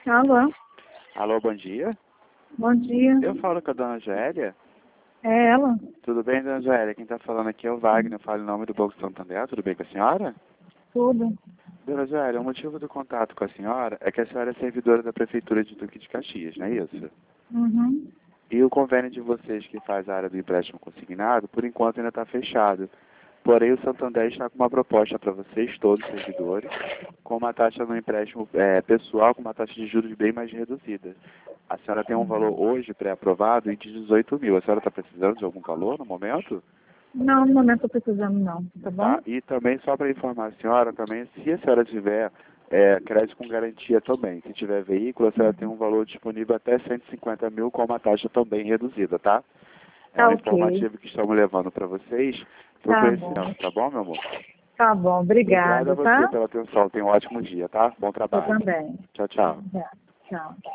Alô, Alô, bom dia. bom dia. Eu falo com a dona Joélia. É ela? Tudo bem, dona Joélia? Quem está falando aqui é o Wagner. Eu falo em nome do Banco Santander. Tudo bem com a senhora? Tudo. Dona Joélia, o motivo do contato com a senhora é que a senhora é servidora da Prefeitura de Duque de Caxias, não é isso? Uhum. E o convênio de vocês que faz a área do empréstimo consignado, por enquanto ainda está fechado. Porém, o Santander está com uma proposta para vocês, todos os servidores, com uma taxa no empréstimo pessoal, com uma taxa de juros bem mais reduzida. A senhora tem um valor hoje pré-aprovado de 18 mil. A senhora está precisando de algum valor no momento? Não, no momento estou precisando não, tá bom? Tá. E também, só para informar a senhora, também, se a senhora tiver crédito com garantia também, se tiver veículo, a senhora tem um valor disponível até 150 mil com uma taxa também reduzida, tá? É Tá um ok. informativo que estamos levando para vocês por Tá bom. conhecimento, tá bom, meu amor? Tá bom, Obrigado a obrigada, você tá? pela atenção. Tenha um ótimo dia, tá? Bom Eu trabalho. também. Tchau, tchau. Tá. Tchau.